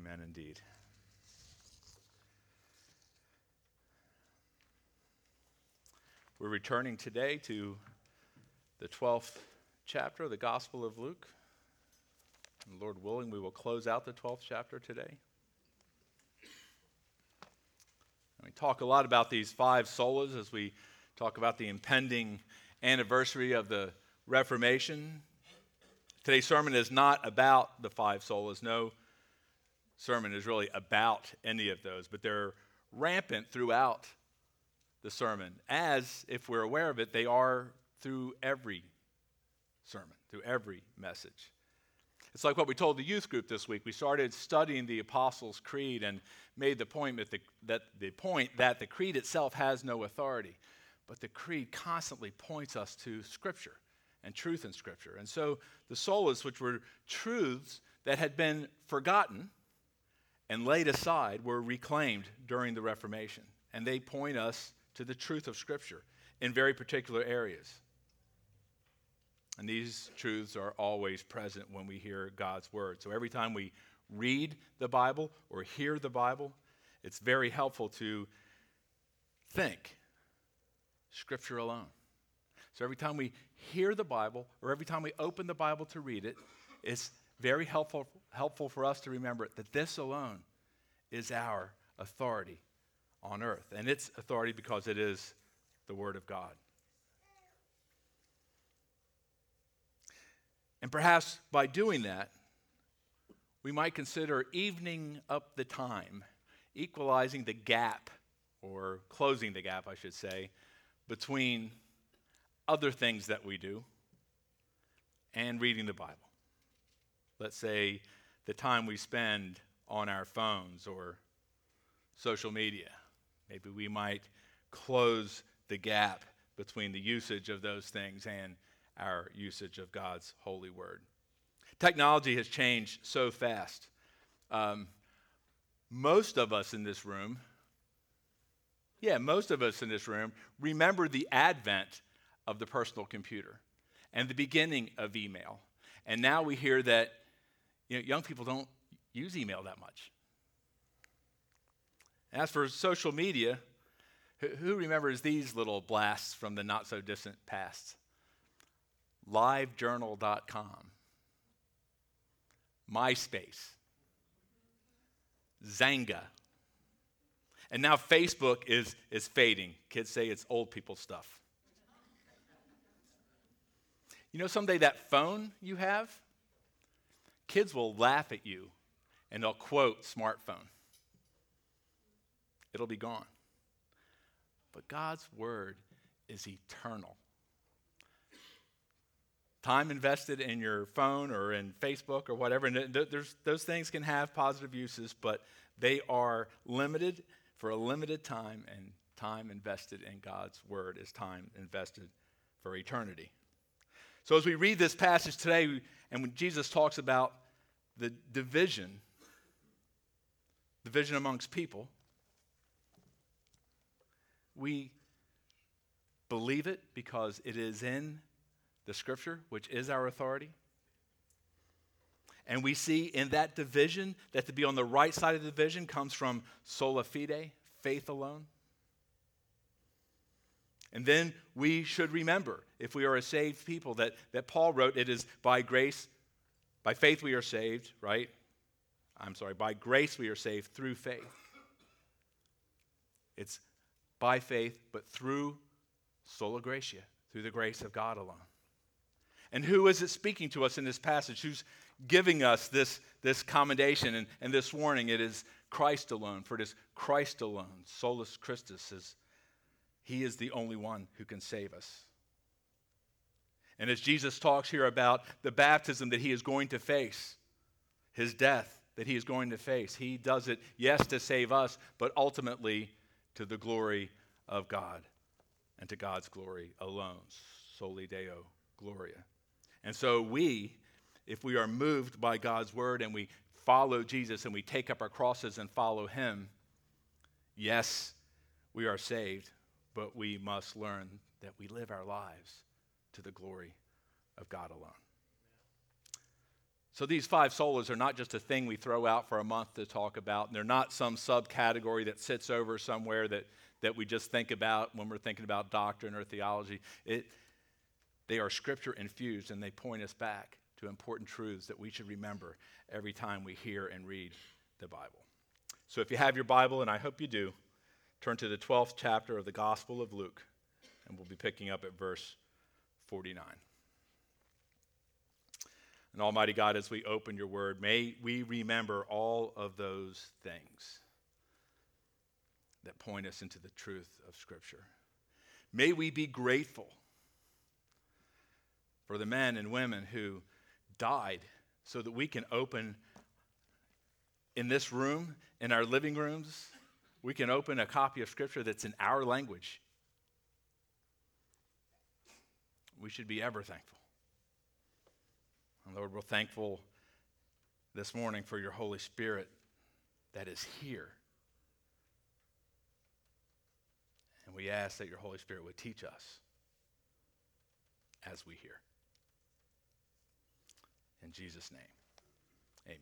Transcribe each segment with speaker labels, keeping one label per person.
Speaker 1: Amen indeed. We're returning today to the 12th chapter of the Gospel of Luke. And Lord willing, we will close out the 12th chapter today. And we talk a lot about these five solas as we talk about the impending anniversary of the Reformation. Today's sermon is not about the five solas. No sermon is really about any of those, but they're rampant throughout the sermon, as, if we're aware of it, they are through every sermon, through every message. It's like what we told the youth group this week. We started studying the Apostles' Creed and made the point that the creed itself has no authority, but the creed constantly points us to Scripture and truth in Scripture. And so the solas, which were truths that had been forgotten and laid aside, were reclaimed during the Reformation, and they point us to the truth of Scripture in very particular areas. And these truths are always present when we hear God's word. So every time we read the Bible or hear the Bible, it's very helpful to think Scripture alone. So every time we hear the Bible or every time we open the Bible to read it, it's very helpful for us to remember that this alone is our authority on earth. And it's authority because it is the Word of God. And perhaps by doing that, we might consider evening up the time, equalizing the gap, or closing the gap, I should say, between other things that we do and reading the Bible. Let's say the time we spend on our phones or social media. Maybe we might close the gap between the usage of those things and our usage of God's holy word. Technology has changed so fast. Most of us in this room remember the advent of the personal computer and the beginning of email. And now we hear that young people don't use email that much. As for social media, who remembers these little blasts from the not-so-distant past? LiveJournal.com, MySpace, Xanga, and now Facebook is fading. Kids say it's old people stuff. Someday that phone you have, kids will laugh at you and they'll quote smartphone. It'll be gone. But God's word is eternal. Time invested in your phone or in Facebook or whatever, and those things can have positive uses, but they are limited for a limited time, and time invested in God's word is time invested for eternity. So as we read this passage today, and when Jesus talks about the division amongst people, we believe it because it is in the Scripture, which is our authority. And we see in that division that to be on the right side of the division comes from sola fide, faith alone. And then we should remember, if we are a saved people, that Paul wrote, it is by grace, by faith we are saved, right? By grace we are saved through faith. It's by faith, but through sola gratia, through the grace of God alone. And who is it speaking to us in this passage? Who's giving us this commendation and this warning? It is Christ alone, for it is Christ alone, solus Christus, he is the only one who can save us. And as Jesus talks here about the baptism that he is going to face, his death that he is going to face, he does it, yes, to save us, but ultimately to the glory of God and to God's glory alone. Soli Deo Gloria. And so we, if we are moved by God's word and we follow Jesus and we take up our crosses and follow him, yes, we are saved, but we must learn that we live our lives to the glory of God alone. So these five solas are not just a thing we throw out for a month to talk about. And they're not some subcategory that sits over somewhere that we just think about when we're thinking about doctrine or theology. They are Scripture infused, and they point us back to important truths that we should remember every time we hear and read the Bible. So if you have your Bible, and I hope you do, turn to the 12th chapter of the Gospel of Luke, and we'll be picking up at verse 49. And Almighty God, as we open your word, may we remember all of those things that point us into the truth of Scripture. May we be grateful for the men and women who died so that we can open in this room, in our living rooms, we can open a copy of Scripture that's in our language. We should be ever thankful. And Lord, we're thankful this morning for your Holy Spirit that is here. And we ask that your Holy Spirit would teach us as we hear. In Jesus' name, amen.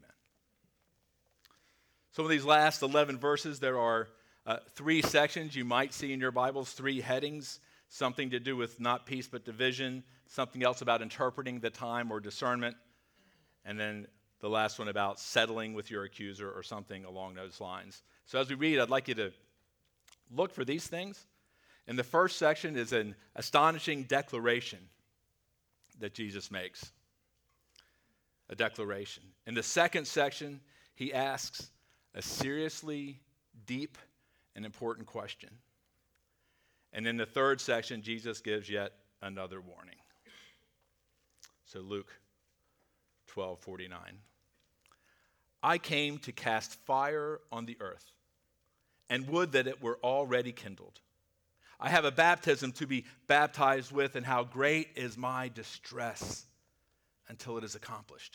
Speaker 1: So in these last 11 verses, there are 3 sections you might see in your Bibles, 3 headings, something to do with not peace but division, something else about interpreting the time or discernment, and then the last one about settling with your accuser or something along those lines. So as we read, I'd like you to look for these things. And the first section is an astonishing declaration that Jesus makes. A declaration. In the second section, he asks a seriously deep and important question. And in the third section, Jesus gives yet another warning. So Luke 12:49. I came to cast fire on the earth, and would that it were already kindled. I have a baptism to be baptized with, and how great is my distress until it is accomplished.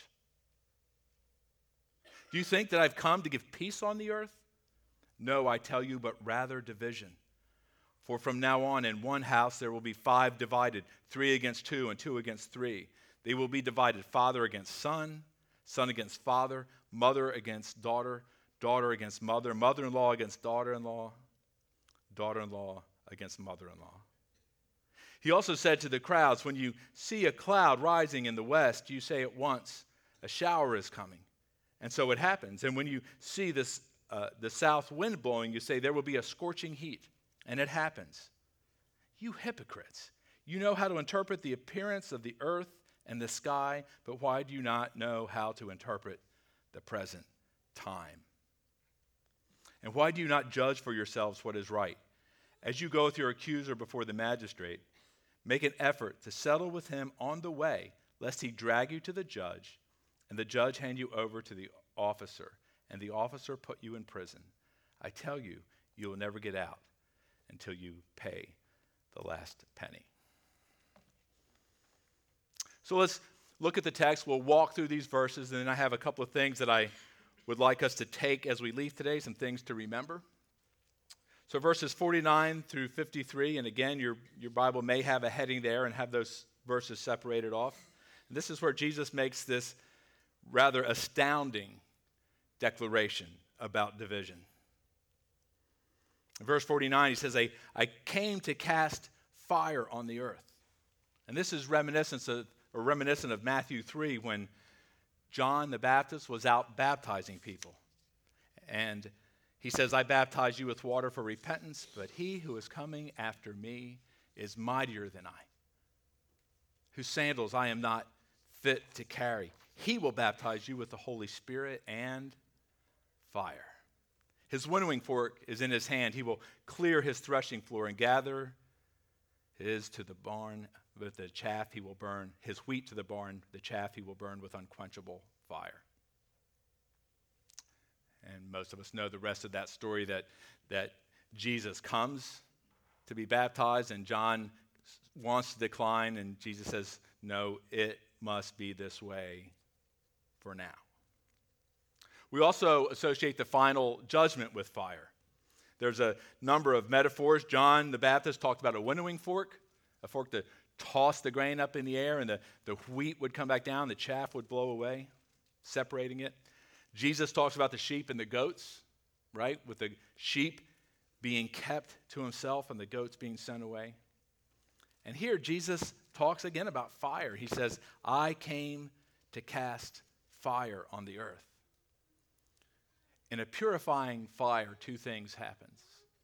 Speaker 1: Do you think that I've come to give peace on the earth? No, I tell you, but rather division. For from now on in one house there will be 5 divided, 3 against 2 and 2 against 3. They will be divided, father against son, son against father, mother against daughter, daughter against mother, mother-in-law against daughter-in-law, daughter-in-law against mother-in-law. He also said to the crowds, when you see a cloud rising in the west, you say at once, a shower is coming. And so it happens. And when you see the south wind blowing, you say there will be a scorching heat. And it happens. You hypocrites, you know how to interpret the appearance of the earth and the sky, but why do you not know how to interpret the present time? And why do you not judge for yourselves what is right? As you go with your accuser before the magistrate, make an effort to settle with him on the way, lest he drag you to the judge, and the judge hand you over to the officer, and the officer put you in prison. I tell you, you will never get out until you pay the last penny. So let's look at the text. We'll walk through these verses, and then I have a couple of things that I would like us to take as we leave today, some things to remember. So verses 49 through 53, and again, your Bible may have a heading there and have those verses separated off. And this is where Jesus makes this rather astounding declaration about division. In verse 49, he says, I came to cast fire on the earth. And this is reminiscent of Matthew 3, when John the Baptist was out baptizing people. And he says, I baptize you with water for repentance, but he who is coming after me is mightier than I, whose sandals I am not fit to carry. He will baptize you with the Holy Spirit and fire. His winnowing fork is in his hand. He will clear his threshing floor and gather his to the barn. With the chaff he will burn, his wheat to the barn, the chaff he will burn with unquenchable fire. And most of us know the rest of that story, that Jesus comes to be baptized, and John wants to decline, and Jesus says, no, it must be this way for now. We also associate the final judgment with fire. There's a number of metaphors. John the Baptist talked about a winnowing fork, a fork to toss the grain up in the air, and the wheat would come back down, the chaff would blow away. separating it. Jesus talks about the sheep and the goats, right? With the sheep being kept to himself and the goats being sent away. And here Jesus talks again about fire. He says, I came to cast fire on the earth. In a purifying fire, two things happens.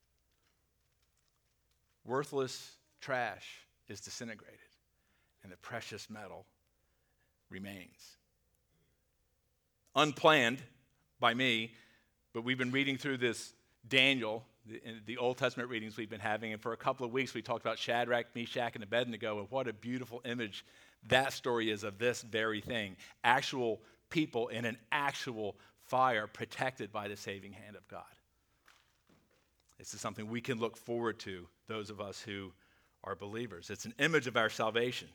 Speaker 1: Worthless trash is disintegrated, and the precious metal remains. Unplanned by me, but we've been reading through this Daniel, the Old Testament readings we've been having, and for a couple of weeks we talked about Shadrach, Meshach, and Abednego, and what a beautiful image that story is of this very thing. Actual people in an actual fire protected by the saving hand of God. This is something we can look forward to, those of us who are believers. It's an image of our salvation.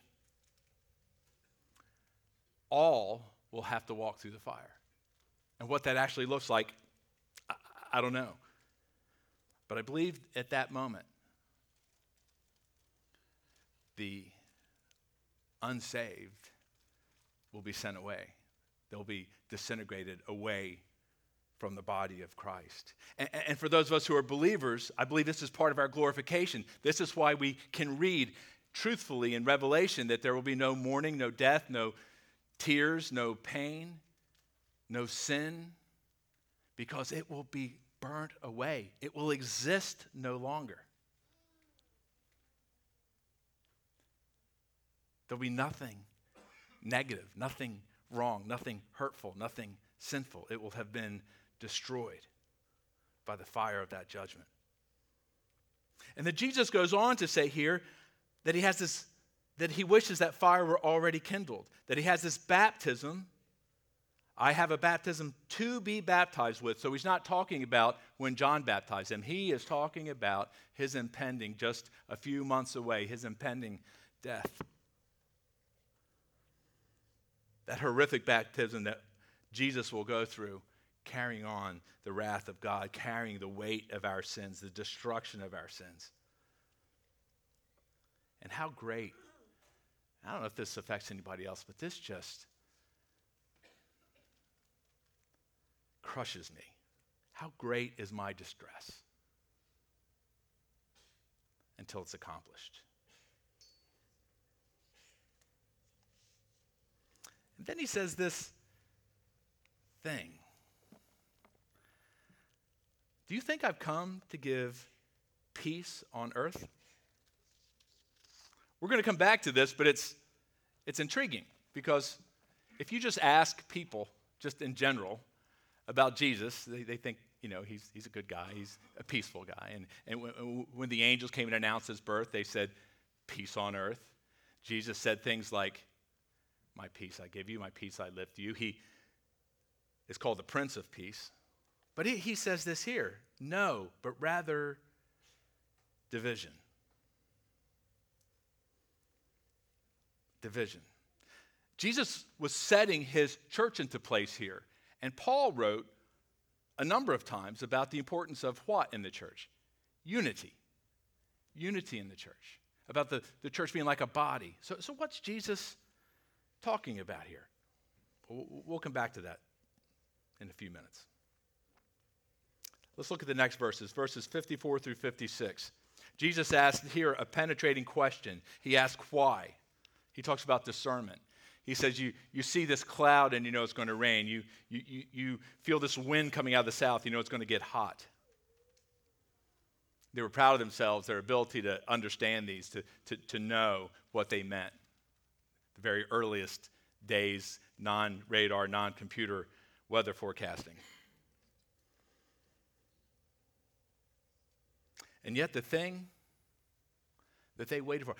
Speaker 1: All will have to walk through the fire. And what that actually looks like, I don't know. But I believe at that moment, the unsaved will be sent away. They'll be disintegrated away from the body of Christ. And for those of us who are believers, I believe this is part of our glorification. This is why we can read truthfully in Revelation that there will be no mourning, no death, no tears, no pain, no sin, because it will be burnt away. It will exist no longer. There'll be nothing negative, nothing wrong, nothing hurtful, nothing sinful. It will have been destroyed by the fire of that judgment. And then Jesus goes on to say here that he wishes that fire were already kindled, that he has this baptism. I have a baptism to be baptized with. So he's not talking about when John baptized him. He is talking about his impending, just a few months away, his impending death. That horrific baptism that Jesus will go through, carrying on the wrath of God, carrying the weight of our sins, the destruction of our sins. And how great, I don't know if this affects anybody else, but this just crushes me. How great is my distress until it's accomplished. And then he says this thing. Do you think I've come to give peace on earth? We're going to come back to this, but it's intriguing because if you just ask people, just in general, about Jesus, they think, he's a good guy, he's a peaceful guy. And when the angels came and announced his birth, they said, peace on earth. Jesus said things like, my peace I give you, my peace I live to you. He is called the Prince of Peace. But he says this here, no, but rather division. Division. Jesus was setting his church into place here. And Paul wrote a number of times about the importance of what in the church? Unity. Unity in the church. About the church being like a body. So what's Jesus talking about here? We'll come back to that in a few minutes. Let's look at the next verses 54 through 56. Jesus asked here a penetrating question. He asked why. He talks about discernment. He says, you see this cloud and you know it's going to rain. You feel this wind coming out of the south, you know it's going to get hot. They were proud of themselves, their ability to understand these, to know what they meant. The very earliest days, non-radar, non-computer weather forecasting. And yet the thing that they waited for,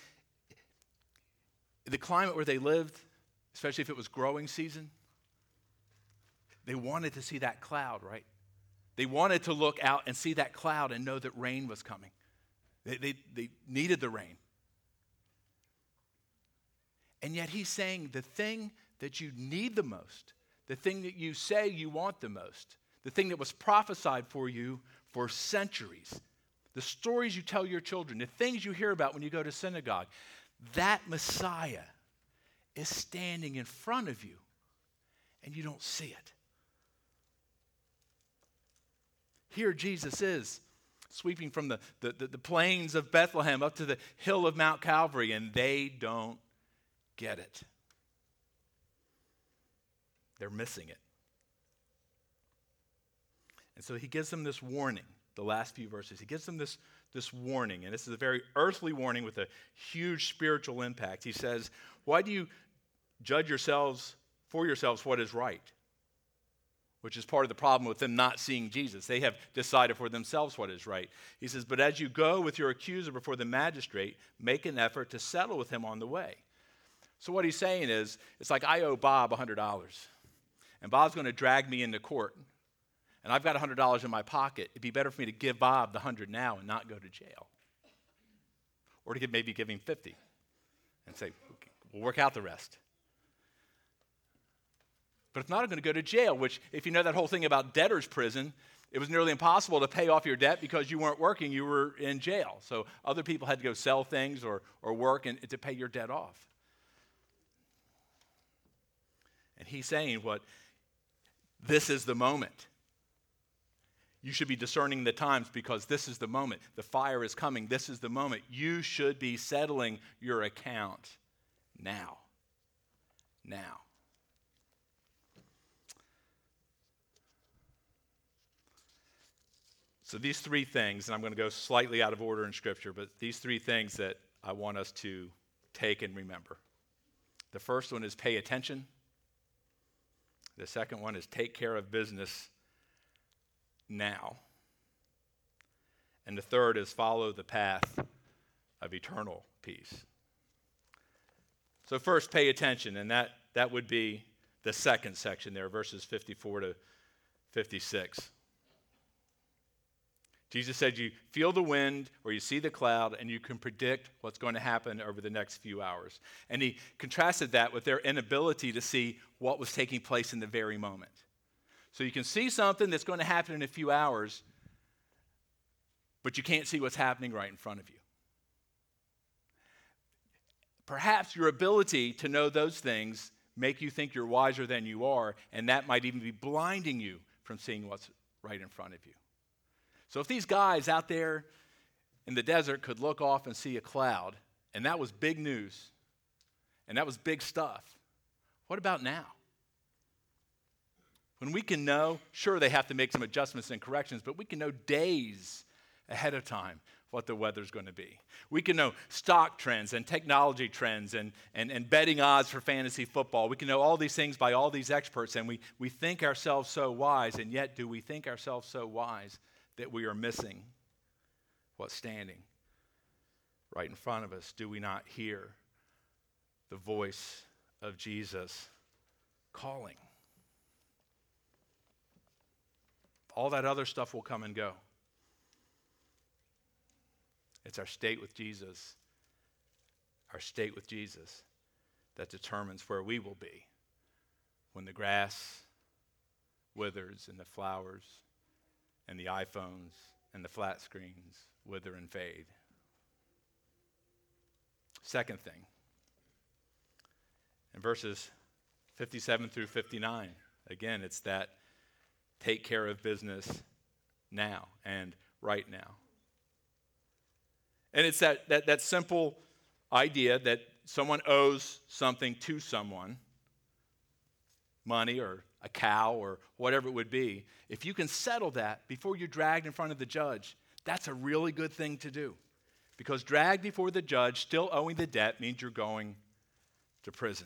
Speaker 1: the climate where they lived, especially if it was growing season, they wanted to see that cloud, right? They wanted to look out and see that cloud and know that rain was coming. They needed the rain. And yet he's saying the thing that you need the most, the thing that you say you want the most, the thing that was prophesied for you for centuries, the stories you tell your children, the things you hear about when you go to synagogue, that Messiah is standing in front of you and you don't see it. Here Jesus is sweeping from the plains of Bethlehem up to the hill of Mount Calvary, and they don't get it. They're missing it. And so he gives them this warning, the last few verses. He gives them this warning, and this is a very earthly warning with a huge spiritual impact. He says, why do you judge yourselves for yourselves what is right? Which is part of the problem with them not seeing Jesus. They have decided for themselves what is right. He says, but as you go with your accuser before the magistrate, make an effort to settle with him on the way. So what he's saying is, it's like I owe Bob $100, and Bob's going to drag me into court, and I've got $100 in my pocket. It'd be better for me to give Bob the 100 now and not go to jail. Or to maybe give him 50 and say, okay, we'll work out the rest. But if not, I'm going to go to jail, which, if you know that whole thing about debtor's prison, it was nearly impossible to pay off your debt because you weren't working, you were in jail. So other people had to go sell things or work to pay your debt off. And he's saying this is the moment. You should be discerning the times because this is the moment. The fire is coming. This is the moment. You should be settling your account now. Now. So these three things, and I'm going to go slightly out of order in Scripture, but these three things that I want us to take and remember. The first one is pay attention. The second one is take care of business now. And the third is follow the path of eternal peace. So first, pay attention, and that would be the second section there, verses 54 to 56. Jesus said you feel the wind or you see the cloud and you can predict what's going to happen over the next few hours. And he contrasted that with their inability to see what was taking place in the very moment. So you can see something that's going to happen in a few hours, but you can't see what's happening right in front of you. Perhaps your ability to know those things make you think you're wiser than you are, and that might even be blinding you from seeing what's right in front of you. So if these guys out there in the desert could look off and see a cloud, and that was big news, and that was big stuff, what about now? When we can know, sure, they have to make some adjustments and corrections, but we can know days ahead of time what the weather's going to be. We can know stock trends and technology trends and betting odds for fantasy football. We can know all these things by all these experts, and we think ourselves so wise, and yet do we think ourselves so wise that we are missing what's standing right in front of us? Do we not hear the voice of Jesus calling? All that other stuff will come and go. It's our state with Jesus, that determines where we will be when the grass withers and the flowers and the iPhones and the flat screens wither and fade. Second thing, in verses 57 through 59, again, it's that take care of business now and right now. And it's that simple idea that someone owes something to someone, money or a cow or whatever it would be. If you can settle that before you're dragged in front of the judge, that's a really good thing to do. Because dragged before the judge, still owing the debt, means you're going to prison.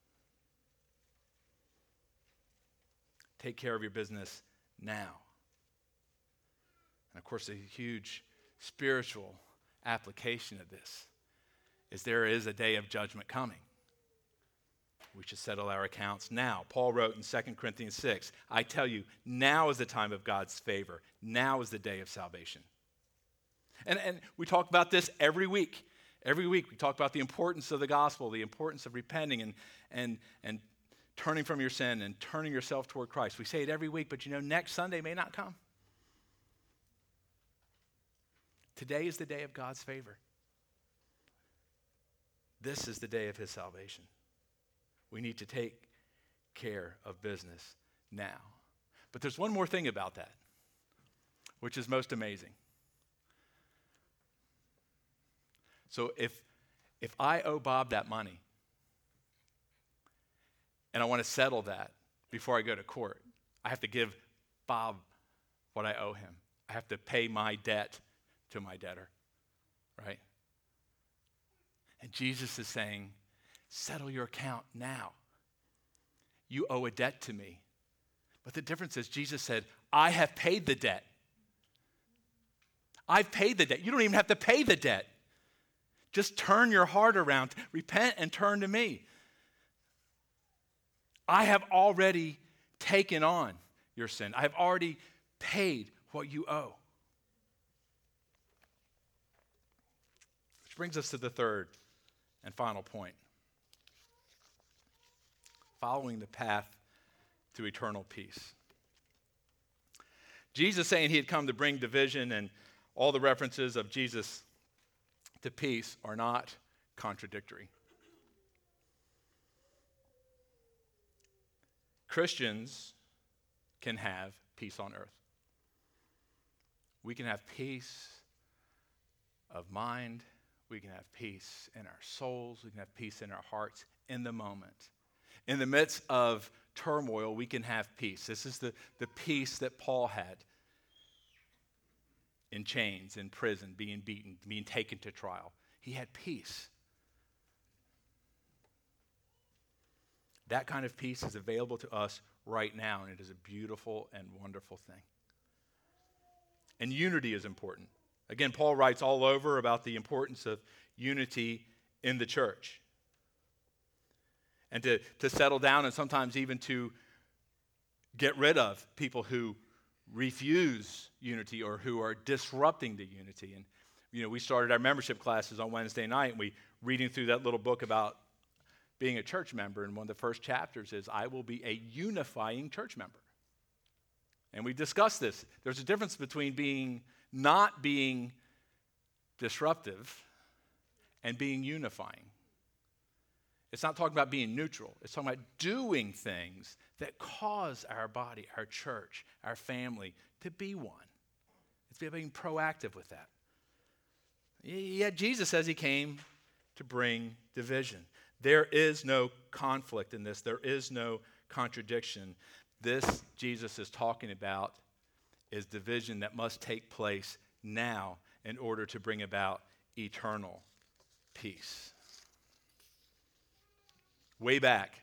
Speaker 1: Take care of your business now. And of course, a huge spiritual application of this is there is a day of judgment coming. We should settle our accounts now. Paul wrote in 2 Corinthians 6, I tell you, now is the time of God's favor. Now is the day of salvation. And we talk about this every week. Every week we talk about the importance of the gospel, the importance of repenting and turning from your sin and turning yourself toward Christ. We say it every week, but next Sunday may not come. Today is the day of God's favor. This is the day of his salvation. We need to take care of business now. But there's one more thing about that, which is most amazing. So if I owe Bob that money, and I want to settle that before I go to court, I have to give Bob what I owe him. I have to pay my debt to my debtor, right? And Jesus is saying, settle your account now. You owe a debt to me. But the difference is Jesus said, I have paid the debt. I've paid the debt. You don't even have to pay the debt. Just turn your heart around, repent and turn to me. I have already taken on your sin. I have already paid what you owe. Which brings us to the third and final point. Following the path to eternal peace. Jesus saying he had come to bring division, and all the references of Jesus to peace are not contradictory. Christians can have peace on earth. We can have peace of mind. We can have peace in our souls. We can have peace in our hearts in the moment. In the midst of turmoil, we can have peace. This is the peace that Paul had in chains, in prison, being beaten, being taken to trial. He had peace. That kind of peace is available to us right now, and it is a beautiful and wonderful thing. And unity is important. Again, Paul writes all over about the importance of unity in the church. And to settle down, and sometimes even to get rid of people who refuse unity or who are disrupting the unity. And we started our membership classes on Wednesday night, and we reading through that little book about being a church member, and one of the first chapters is, I will be a unifying church member. And we discussed this. There's a difference between not being disruptive and being unifying. It's not talking about being neutral. It's talking about doing things that cause our body, our church, our family to be one. It's about being proactive with that. Yet Jesus says he came to bring division. There is no conflict in this. There is no contradiction. This Jesus is talking about is division that must take place now in order to bring about eternal peace. Way back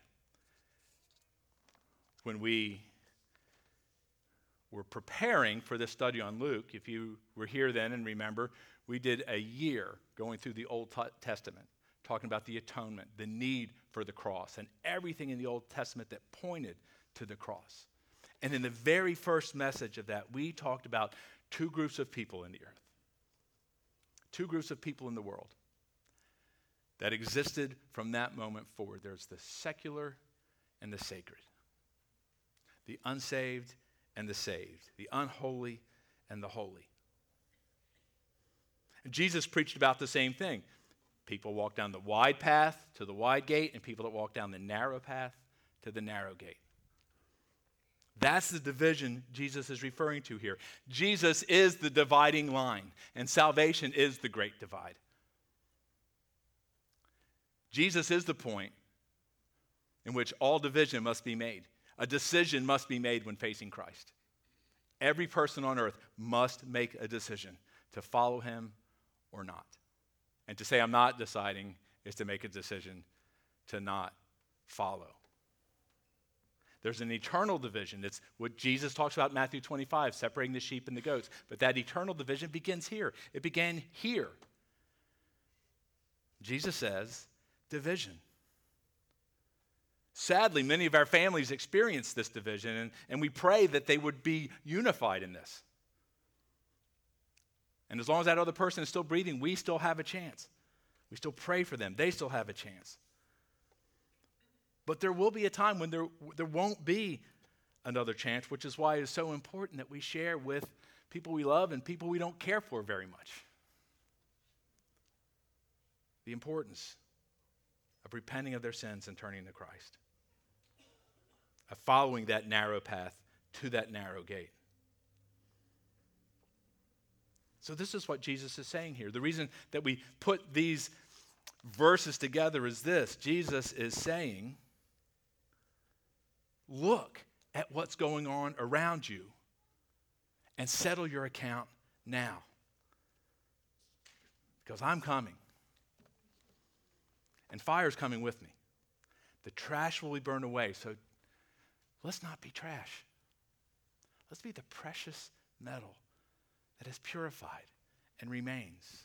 Speaker 1: when we were preparing for this study on Luke, if you were here then and remember, we did a year going through the Old Testament, talking about the atonement, the need for the cross, and everything in the Old Testament that pointed to the cross. And in the very first message of that, we talked about two groups of people in the earth, two groups of people in the world that existed from that moment forward. There's the secular and the sacred, the unsaved and the saved, the unholy and the holy. And Jesus preached about the same thing. People walk down the wide path to the wide gate, and people that walk down the narrow path to the narrow gate. That's the division Jesus is referring to here. Jesus is the dividing line, and salvation is the great divide. Jesus is the point in which all division must be made. A decision must be made when facing Christ. Every person on earth must make a decision to follow him or not. And to say I'm not deciding is to make a decision to not follow. There's an eternal division. It's what Jesus talks about in Matthew 25, separating the sheep and the goats. But that eternal division begins here. It began here. Jesus says, division. Sadly, many of our families experience this division, and we pray that they would be unified in this. And as long as that other person is still breathing, we still have a chance. We still pray for them. They still have a chance. But there will be a time when there won't be another chance, which is why it is so important that we share with people we love and people we don't care for very much the importance of repenting of their sins and turning to Christ. of following that narrow path to that narrow gate. So this is what Jesus is saying here. The reason that we put these verses together is this. Jesus is saying, look at what's going on around you and settle your account now. Because I'm coming. And fire's coming with me. The trash will be burned away. So let's not be trash. Let's be the precious metal that is purified and remains.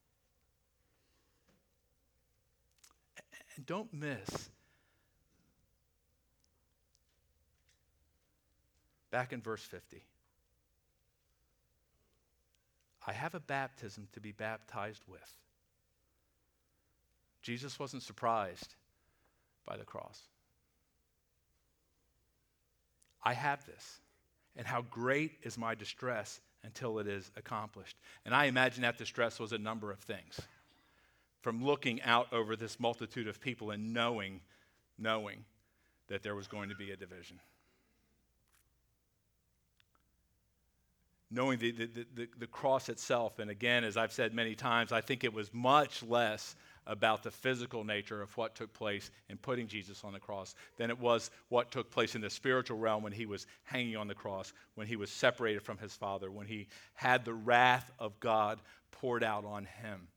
Speaker 1: And don't miss, back in verse 50, I have a baptism to be baptized with. Jesus wasn't surprised by the cross. I have this, and how great is my distress until it is accomplished. And I imagine that distress was a number of things. From looking out over this multitude of people and knowing that there was going to be a division. Knowing the cross itself, and again, as I've said many times, I think it was much less about the physical nature of what took place in putting Jesus on the cross than it was what took place in the spiritual realm when he was hanging on the cross, when he was separated from his Father, when he had the wrath of God poured out on him.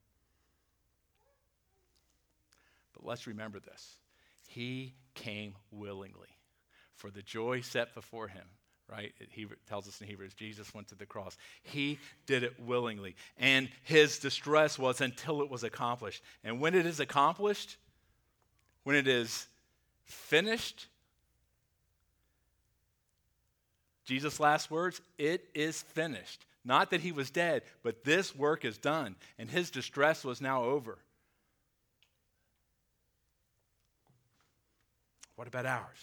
Speaker 1: But let's remember this. He came willingly for the joy set before him. Right? He tells us in Hebrews, Jesus went to the cross. He did it willingly. And his distress was until it was accomplished. And when it is accomplished, when it is finished, Jesus' last words, it is finished. Not that he was dead, but this work is done. And his distress was now over. What about ours?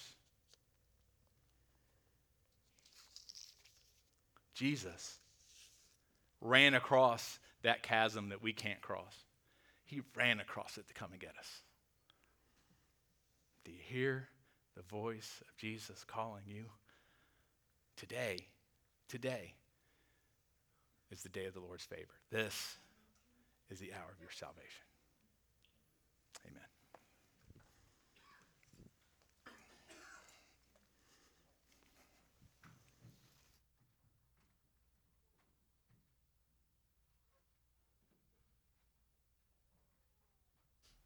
Speaker 1: Jesus ran across that chasm that we can't cross. He ran across it to come and get us. Do you hear the voice of Jesus calling you? Today is the day of the Lord's favor. This is the hour of your salvation.